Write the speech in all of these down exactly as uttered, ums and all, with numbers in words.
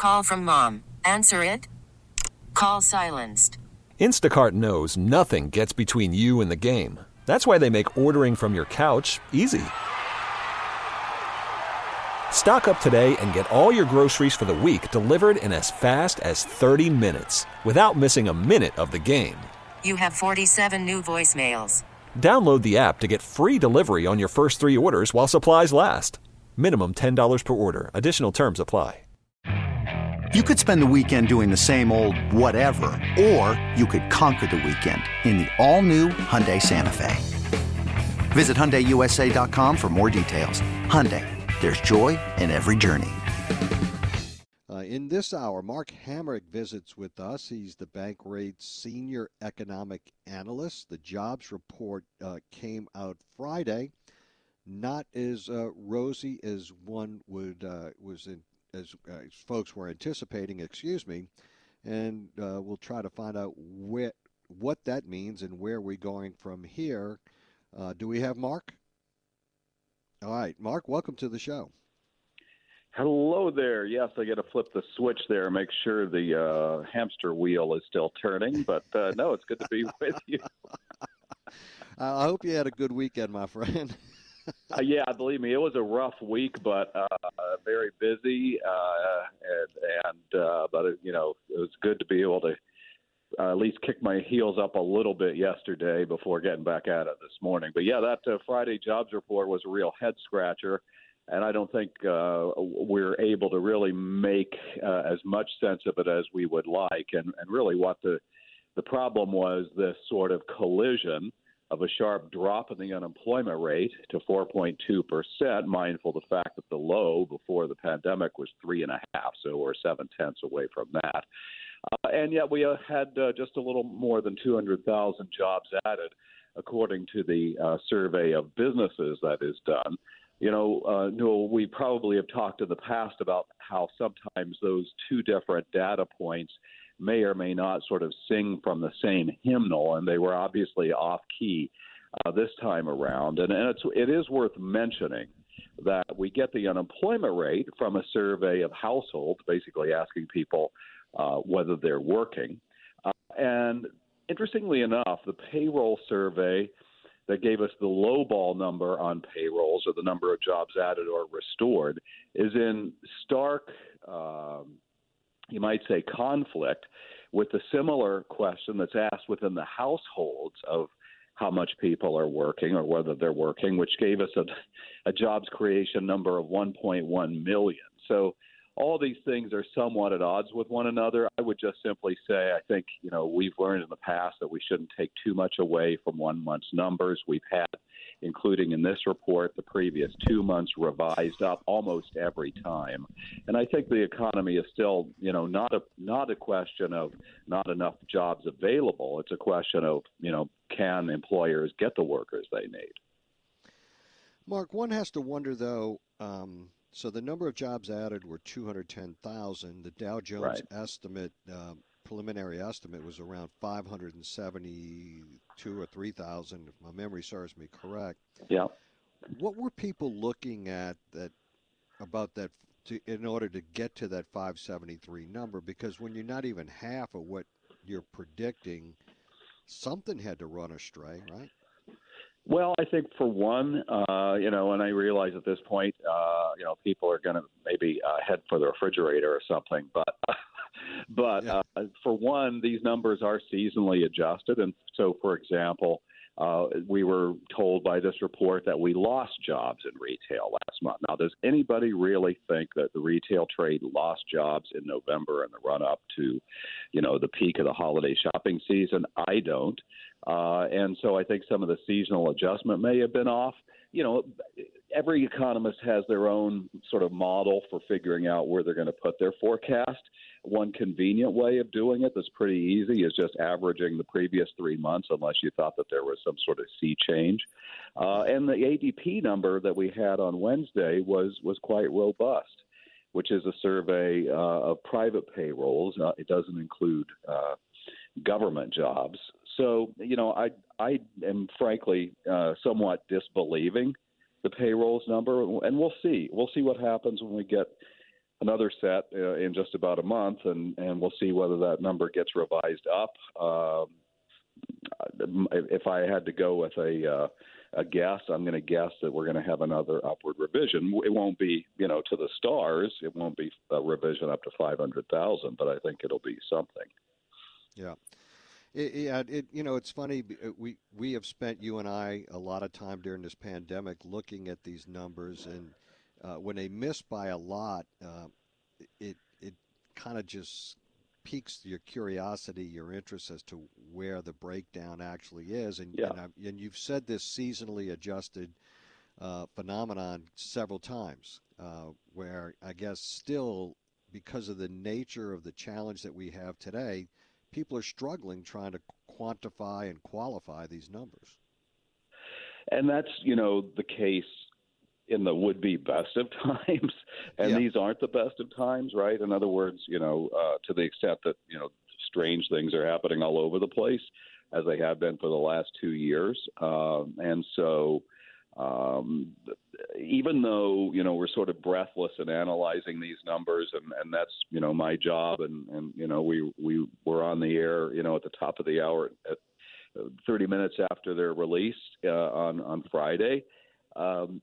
Call from mom. Answer it. Call silenced. Instacart knows nothing gets between you and the game. That's why they make ordering from your couch easy. Stock up today and get all your groceries for the week delivered in as fast as thirty minutes without missing a minute of the game. You have forty-seven new voicemails. Download the app to get free delivery on your first three orders while supplies last. Minimum ten dollars per order. Additional terms apply. You could spend the weekend doing the same old whatever, or you could conquer the weekend in the all-new Hyundai Santa Fe. Visit Hyundai U S A dot com for more details. Hyundai, there's joy in every journey. Uh, in this hour, Mark Hamrick visits with us. He's the Bankrate's Senior Economic Analyst. The jobs report uh, came out Friday. Not as uh, rosy as one would uh, was in, as, uh, as folks were anticipating. Excuse me, and uh, we'll try to find out where, what that means and where we're going from here. Uh, do we have Mark? All right, Mark, welcome to the show. Hello there. Yes, I got to flip the switch there, make sure the uh, hamster wheel is still turning. But uh, no, it's good to be with you. I hope you had a good weekend, my friend. uh, yeah, believe me, it was a rough week, but uh, very busy. Uh, and, and uh, but it, you know, it was good to be able to uh, at least kick my heels up a little bit yesterday before getting back at it this morning. But yeah, that uh, Friday jobs report was a real head scratcher. And I don't think uh, we're able to really make uh, as much sense of it as we would like. And, and really what the the problem was, this sort of collision of a sharp drop in the unemployment rate to four point two percent, mindful of the fact that the low before the pandemic was three and a half, so we're seven-tenths away from that. Uh, and yet we uh, had uh, just a little more than two hundred thousand jobs added, according to the uh, survey of businesses that is done. You know, uh, Newell, we probably have talked in the past about how sometimes those two different data points may or may not sort of sing from the same hymnal, and they were obviously off-key uh, this time around. And, and it's, it is worth mentioning that we get the unemployment rate from a survey of households, basically asking people uh, whether they're working. Uh, and interestingly enough, the payroll survey that gave us the lowball number on payrolls, or the number of jobs added or restored, is in stark, um, you might say, conflict with the similar question that's asked within the households of how much people are working or whether they're working, which gave us a, a jobs creation number of one point one million. So all these things are somewhat at odds with one another. I would just simply say, I think, you know, we've learned in the past that we shouldn't take too much away from one month's numbers. We've had, including in this report, the previous two months revised up almost every time. And I think the economy is still, you know, not a not a question of not enough jobs available. It's a question of, you know, can employers get the workers they need? Mark, one has to wonder, though, um, so the number of jobs added were two hundred ten thousand. The Dow Jones right. estimate, uh, preliminary estimate, was around five hundred seventy-two or three thousand, if my memory serves me correct. Yeah. What were people looking at that about that to, in order to get to that five seventy-three number? Because when you're not even half of what you're predicting, something had to run astray, right? Well, I think for one, uh, you know, and I realize at this point, uh, you know, people are going to maybe uh, head for the refrigerator or something. But, but yeah. uh, for one, these numbers are seasonally adjusted. And so, for example, uh, we were told by this report that we lost jobs in retail last month. Now, does anybody really think that the retail trade lost jobs in November and the run-up to, you know, the peak of the holiday shopping season? I don't. Uh, and so I think some of the seasonal adjustment may have been off. You know, every economist has their own sort of model for figuring out where they're going to put their forecast. One convenient way of doing it that's pretty easy is just averaging the previous three months, unless you thought that there was some sort of sea change. Uh, and the A D P number that we had on Wednesday was, was quite robust, which is a survey uh, of private payrolls. Uh, it doesn't include uh, government jobs. So, you know, I I am frankly uh, somewhat disbelieving the payrolls number, and we'll see. We'll see what happens when we get another set uh, in just about a month, and, and we'll see whether that number gets revised up. Um, if I had to go with a uh, a guess, I'm going to guess that we're going to have another upward revision. It won't be, you know, to the stars. It won't be a revision up to five hundred thousand, but I think it'll be something. Yeah. It, yeah, it, you know, it's funny. We we have spent, you and I, a lot of time during this pandemic looking at these numbers, and uh, when they miss by a lot, uh, it it kind of just piques your curiosity, your interest as to where the breakdown actually is. And yeah. and, I, and you've said this seasonally adjusted uh, phenomenon several times, uh, where I guess still, because of the nature of the challenge that we have today, people are struggling trying to quantify and qualify these numbers. And that's, you know, the case in the would-be best of times, and yeah. these aren't the best of times, right? In other words, you know, uh, to the extent that, you know, strange things are happening all over the place, as they have been for the last two years. Um, and so um, even though, you know, we're sort of breathless in analyzing these numbers, and, and that's, you know, my job, and, and you know, we, we were on the air, you know, at the top of the hour at thirty minutes after their release uh, on, on Friday. Um,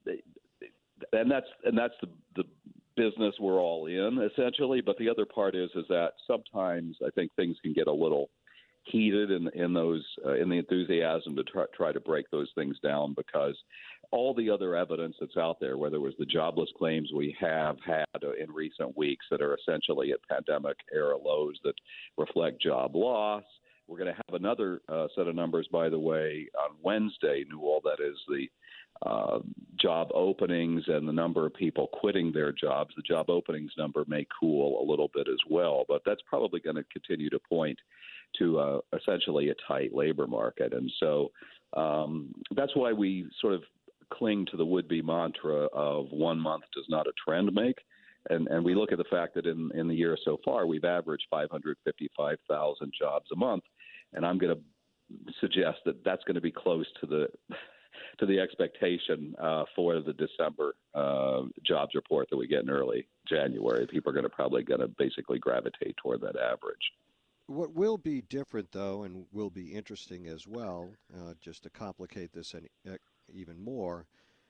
and that's and that's the, the business we're all in, essentially. But the other part is is that sometimes I think things can get a little heated in in those uh, in the enthusiasm to try, try to break those things down, because all the other evidence that's out there, whether it was the jobless claims we have had in recent weeks that are essentially at pandemic era lows that reflect job loss. We're going to have another uh, set of numbers, by the way, on Wednesday, Newell, that is the uh, job openings and the number of people quitting their jobs. The job openings number may cool a little bit as well, but that's probably going to continue to point to uh, essentially a tight labor market. And so um, that's why we sort of cling to the would-be mantra of one month does not a trend make. And, and we look at the fact that in, in the year so far, we've averaged five hundred fifty-five thousand jobs a month. And I'm going to suggest that that's going to be close to the to the expectation uh, for the December uh, jobs report that we get in early January. People are going to probably going to basically gravitate toward that average. What will be different, though, and will be interesting as well, uh, just to complicate this any, uh, even more,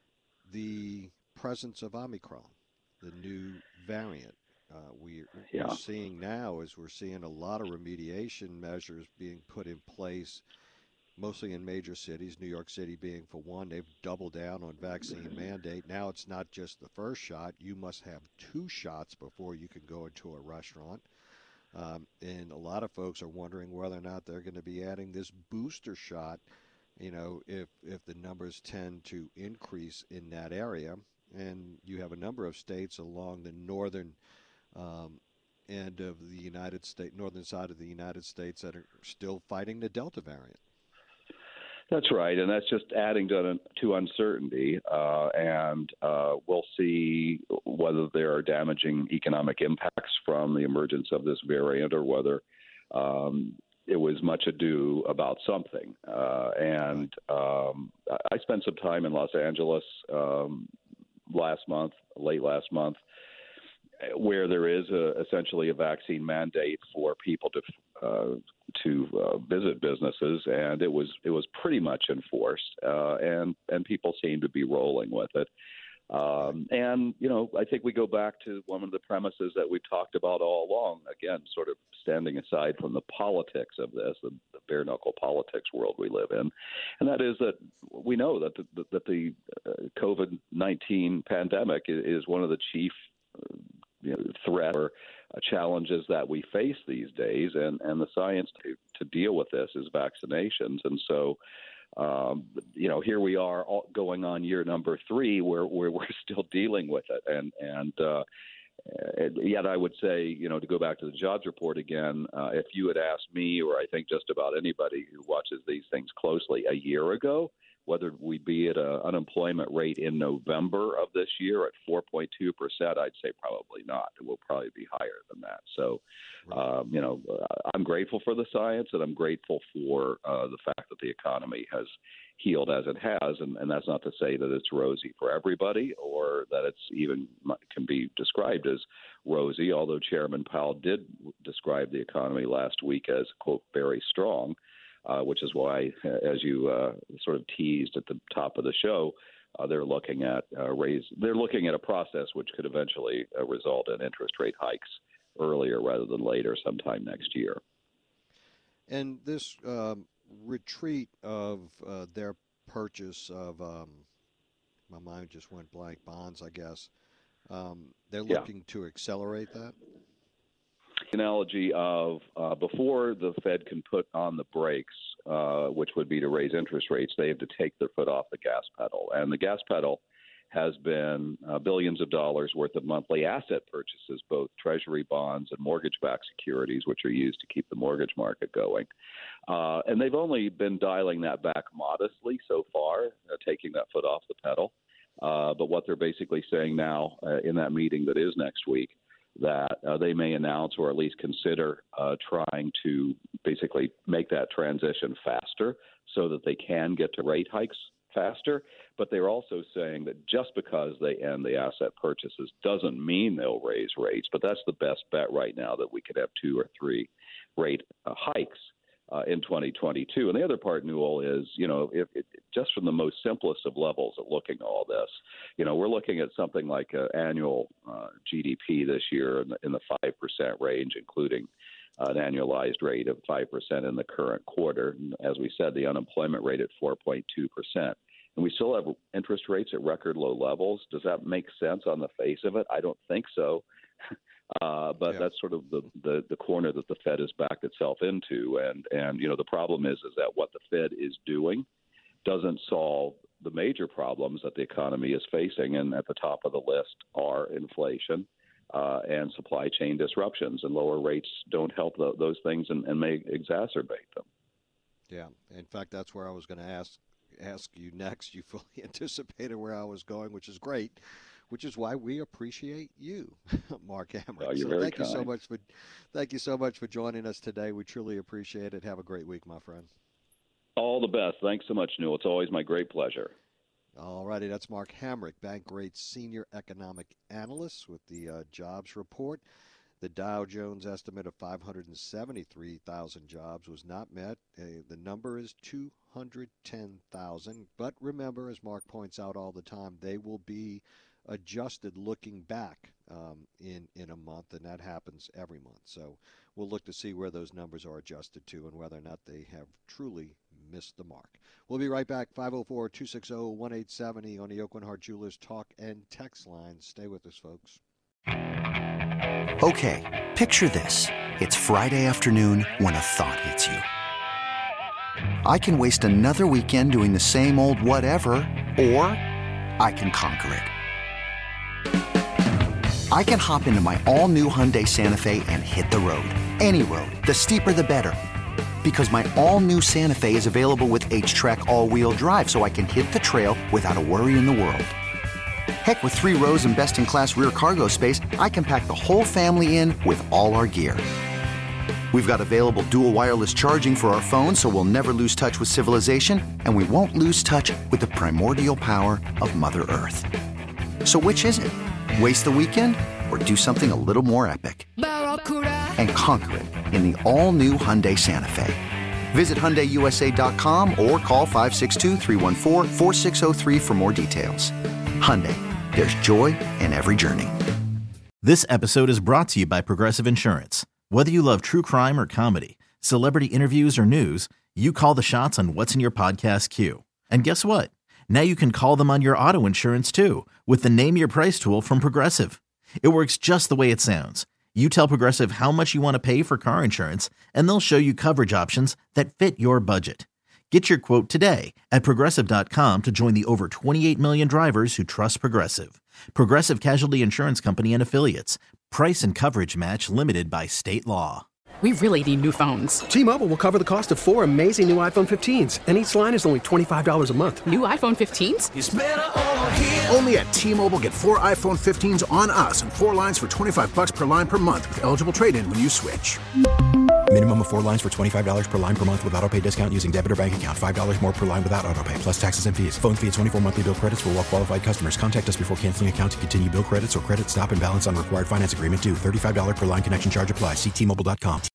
the presence of Omicron, the new variant. Uh, we, yeah. we're seeing now is we're seeing a lot of remediation measures being put in place, mostly in major cities, New York City being for one. They've doubled down on vaccine mandate. Now it's not just the first shot. You must have two shots before you can go into a restaurant. Um, and a lot of folks are wondering whether or not they're going to be adding this booster shot, you know, if, if the numbers tend to increase in that area. And you have a number of states along the northern um, end of the United States, northern side of the United States, that are still fighting the Delta variant. That's right, and that's just adding to, to uncertainty, uh, and uh, we'll see whether there are damaging economic impacts from the emergence of this variant, or whether um, it was much ado about something. Uh, and um, I spent some time in Los Angeles um, last month, late last month, where there is a, essentially a vaccine mandate for people to uh, to uh, visit businesses, and it was it was pretty much enforced, uh, and and people seem to be rolling with it. Um, and you know, I think we go back to one of the premises that we've talked about all along. Again, sort of standing aside from the politics of this, the, the bare knuckle politics world we live in, and that is that we know that the, that the uh, COVID nineteen pandemic is, is one of the chief Uh, you know, threat or uh, challenges that we face these days, and, and the science to, to deal with this is vaccinations. And so, um, you know, here we are all going on year number three where, where we're still dealing with it. And, and, uh, and yet I would say, you know, to go back to the jobs report again, uh, if you had asked me, or I think just about anybody who watches these things closely a year ago, whether we'd be at an unemployment rate in November of this year at four point two percent, I'd say probably not. It will probably be higher than that. So, um, you know, uh, I'm grateful for the science, and I'm grateful for uh, the fact that the economy has healed as it has, and, and that's not to say that it's rosy for everybody or that it's even can be described as rosy, although Chairman Powell did describe the economy last week as, quote, very strong, uh, which is why, as you uh, sort of teased at the top of the show, uh, they're looking at uh, raise. They're looking at a process which could eventually uh, result in interest rate hikes earlier rather than later, sometime next year. And this um, retreat of uh, their purchase of, um, my mind just went blank, bonds, I guess. Um, they're looking yeah. to accelerate that? Analogy of uh, before the Fed can put on the brakes, uh, which would be to raise interest rates, they have to take their foot off the gas pedal. And the gas pedal has been uh, billions of dollars worth of monthly asset purchases, both Treasury bonds and mortgage-backed securities, which are used to keep the mortgage market going. Uh, and they've only been dialing that back modestly so far, uh, taking that foot off the pedal. Uh, but what they're basically saying now uh, in that meeting that is next week, that uh, they may announce or at least consider uh, trying to basically make that transition faster so that they can get to rate hikes faster. But they're also saying that just because they end the asset purchases doesn't mean they'll raise rates. But that's the best bet right now, that we could have two or three rate uh, hikes uh, in twenty twenty-two. And the other part, Newell, is, you know, if, if, just from the most simplest of levels of looking at all this, you know, we're looking at something like uh, annual uh, G D P this year in the, in the five percent range, including uh, an annualized rate of five percent in the current quarter. And as we said, the unemployment rate at four point two percent. And we still have interest rates at record low levels. Does that make sense on the face of it? I don't think so. Uh, but yeah. that's sort of the, the, the corner that the Fed has backed itself into. And, and, you know, the problem is, is that what the Fed is doing doesn't solve the major problems that the economy is facing. And at the top of the list are inflation uh, and supply chain disruptions. And lower rates don't help the, those things and, and may exacerbate them. Yeah. In fact, that's where I was going to ask ask you next. You fully anticipated where I was going, which is great. Which is why we appreciate you, Mark Hamrick. Oh, you're so very thank kind. you so much for thank you so much for joining us today. We truly appreciate it. Have a great week, my friend. All the best. Thanks so much, Newell. It's always my great pleasure. All righty, that's Mark Hamrick, Bankrate Senior Economic Analyst with the uh, jobs report. The Dow Jones estimate of five hundred seventy-three thousand jobs was not met. Uh, the number is two hundred ten thousand. But remember, as Mark points out all the time, they will be adjusted looking back um, in, in a month, and that happens every month. So we'll look to see where those numbers are adjusted to and whether or not they have truly missed the mark. We'll be right back, five oh four, two six oh, one eight seven oh on the Aucoin Hart Jewelers talk and text line. Stay with us, folks. Okay, picture this. It's Friday afternoon when a thought hits you. I can waste another weekend doing the same old whatever, or I can conquer it. I can hop into my all-new Hyundai Santa Fe and hit the road. Any road. The steeper, the better. Because my all-new Santa Fe is available with H-Track all-wheel drive, so I can hit the trail without a worry in the world. Heck, with three rows and best-in-class rear cargo space, I can pack the whole family in with all our gear. We've got available dual wireless charging for our phones, so we'll never lose touch with civilization, and we won't lose touch with the primordial power of Mother Earth. So which is it? Waste the weekend or do something a little more epic? And conquer it in the all-new Hyundai Santa Fe. Visit Hyundai U S A dot com or call five six two, three one four, four six zero three for more details. Hyundai, there's joy in every journey. This episode is brought to you by Progressive Insurance. Whether you love true crime or comedy, celebrity interviews or news, you call the shots on what's in your podcast queue. And guess what? Now you can call them on your auto insurance too with the Name Your Price tool from Progressive. It works just the way it sounds. You tell Progressive how much you want to pay for car insurance, and they'll show you coverage options that fit your budget. Get your quote today at Progressive dot com to join the over twenty-eight million drivers who trust Progressive. Progressive Casualty Insurance Company and Affiliates. Price and coverage match limited by state law. We really need new phones. T-Mobile will cover the cost of four amazing new iPhone fifteens, and each line is only twenty-five dollars a month. New iPhone fifteens? It's better over here. Only at T-Mobile, get four iPhone fifteens on us and four lines for twenty-five dollars per line per month with eligible trade-in when you switch. Minimum of four lines for twenty-five dollars per line per month with autopay discount using debit or bank account. five dollars more per line without autopay, plus taxes and fees. Phone fee at twenty-four monthly bill credits for well qualified customers. Contact us before canceling account to continue bill credits or credit stop and balance on required finance agreement due. thirty-five dollars per line connection charge applies. See T Mobile dot com.